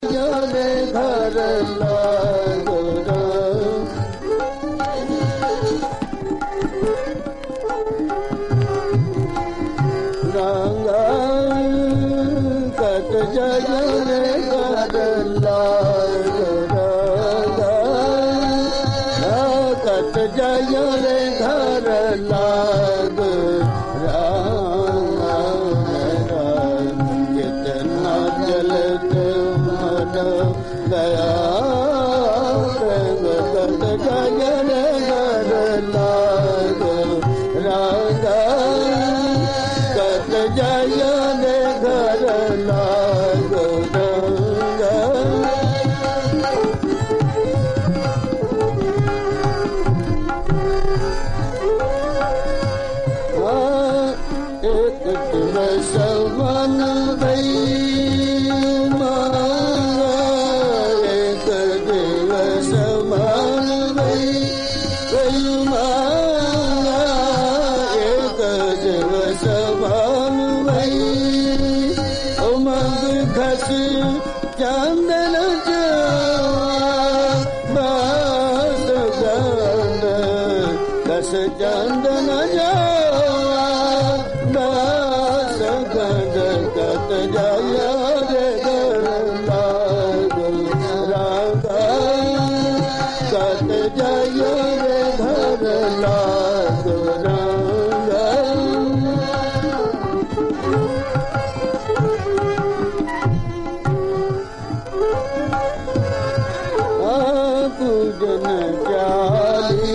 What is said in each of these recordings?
रे घर लागो रंगा कट जय रे घर लागो कट जय रे घर लागो कितना जलते गया कट जय रे घर लागो रागा कट जय रे घर लागो एक सवन भई एक दिवस मान भई एक दिवस मान भई उमंग खस चंदन बास गंध खस चंदन कट जय रे घर लागो रागा कट जय रे घर लागो रागा पूजन चाली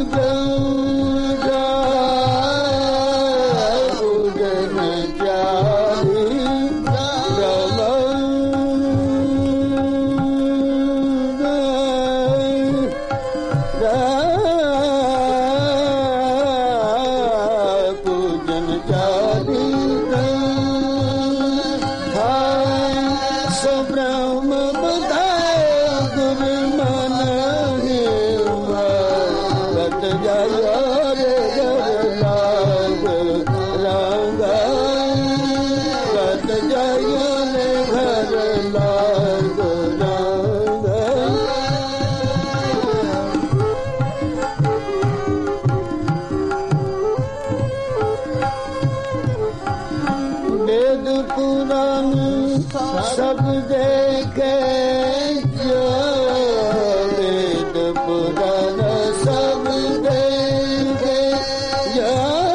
पूजन चाली सुब्रह्म बताए गुरु मन कट जय रे घर लागो रागा कट जय रे घर लागो रागा वेद पुराण सब देखे जो वेद पुराण सब देखे जो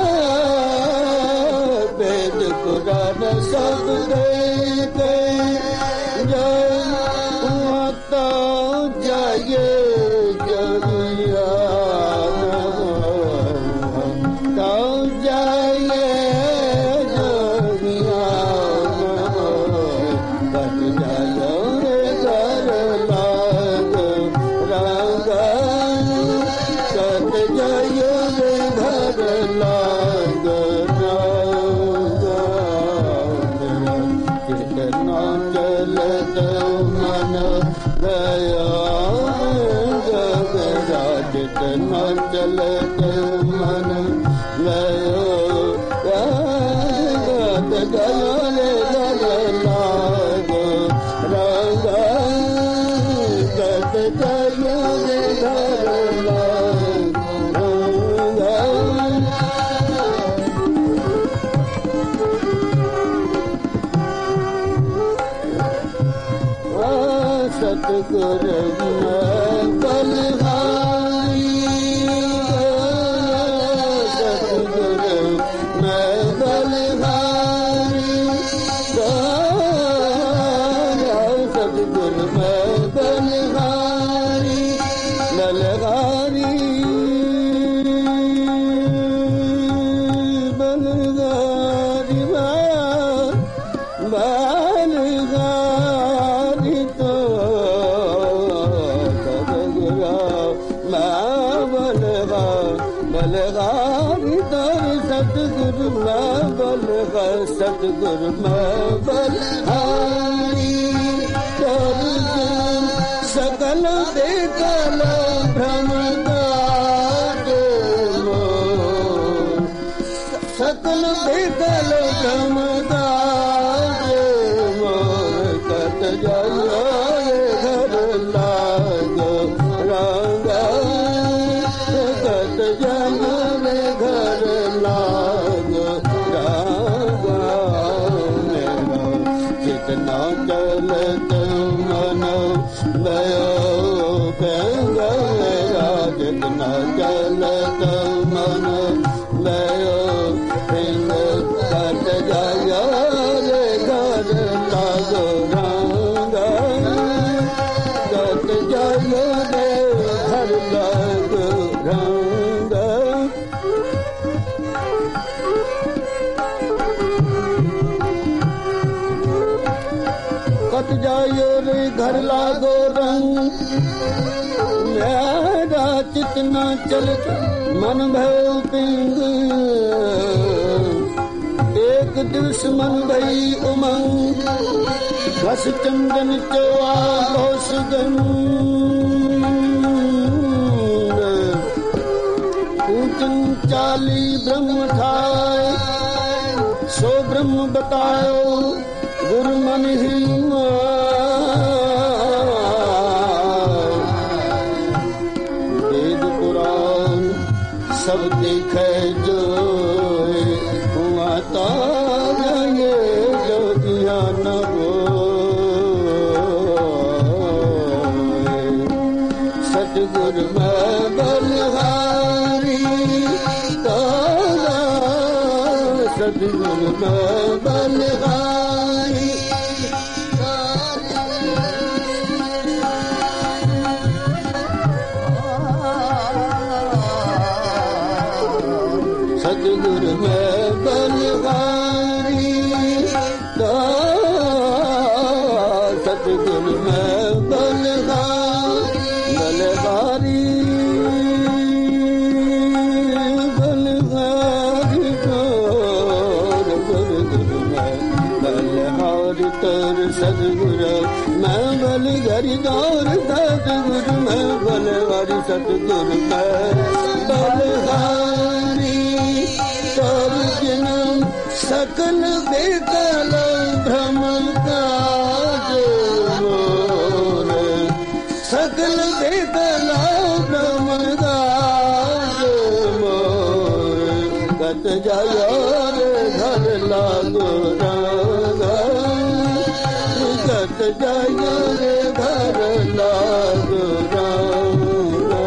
वेद पुराण सब देखे जो तो जाए जरिया तो जाए कितना चलत मन गया कितना चलत मन गया गया रे घर लागो रागा कट जय रे घर लागो सतगुरु बलहारी सतगुरु मैं बलहारी सतगुरु मैं बलहारी बलहारी बलहारी बलहारी तो बलहारी तर सतगुरु मैं बलहा सतगुरु मैं बलहारी तर सकल बेकल भ्रमदार सकल बेकल भ्रमदार मोर कट जय मन भयो पेंगरा जितना चलत मन भयो पेंग कट जाया रे घर लागो रंगा कट जाया रे घर लागो रंगा कट जायो रे घर लागो रंग मेरा चितना चलत मन भयो पिंग एक दिवस मन भई उमंग बस चंदन चौआ सुगन पूजन चाली ब्रह्म ठाए सो ब्रह्म बतायो गुरु मन ही वेद पुराण सब देखे जो हुआ तारे जो दिया न हो सतगुरु में बलहारी तारा सतगुरु में बलहारी सतगुरु में बलहारी सतगुरु में बलहारी बलहारी गुरु में बलहारी तोर सतगुरु मैं बलहारी तोर सतगुरु में बलहारी सतगुरु में बलहारी तोर जन्म सकल बेकल भ्रम काज मोर सकल बेकल भ्रम काज मोर कत जायो रे घर लागो रंगा कत जायो रे घर लागो रंगा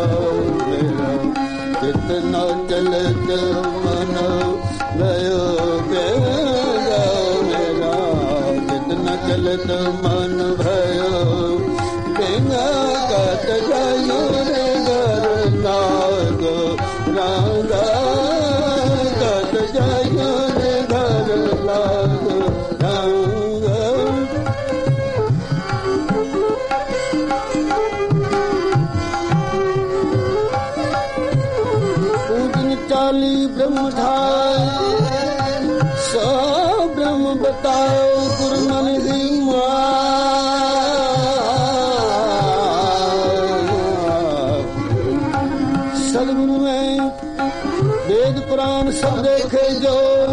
कितना चलत मन भयो पेंगा मेरा कितना चलत मन भयो पेंगा कत जायो रे घर लागो रंगा कत जायो रे घर लागो रंगा चाली ब्रह्म ठाए सो ब्रह्म बताओ गुरु मन ही सदगुरु में वेद पुराण सब देखे जो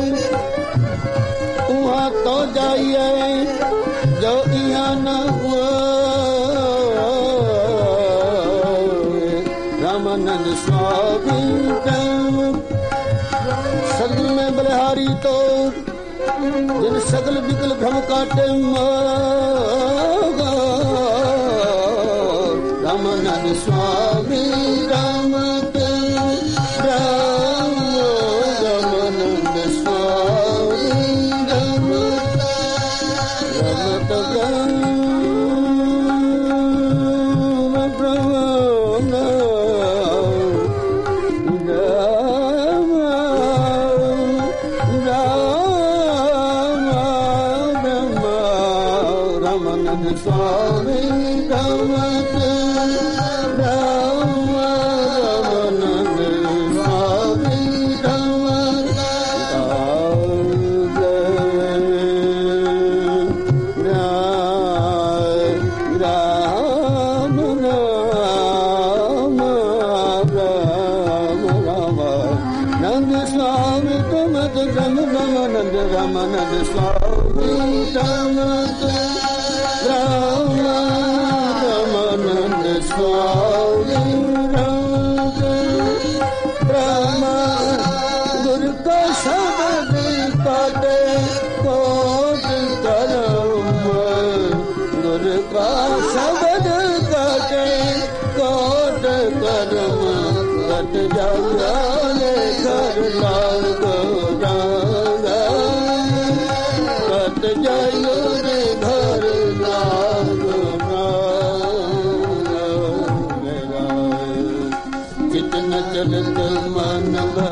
वहाँ तो जाइए जो यहाँ न हुआ रामानंद स्वामी सदगुरु में बलहारी तो जिन सकल विकल भ्रम काटे रामानंद स्वामी रामानंद स्वामी Ramanand Swami Ramanand Swami Rama Guru ka shabad kate kot karam Guru का शब्द कटे कोट कर्म कट जाए घर लागो रागा कट जायो रे घर लागो रागा चित न चलत मन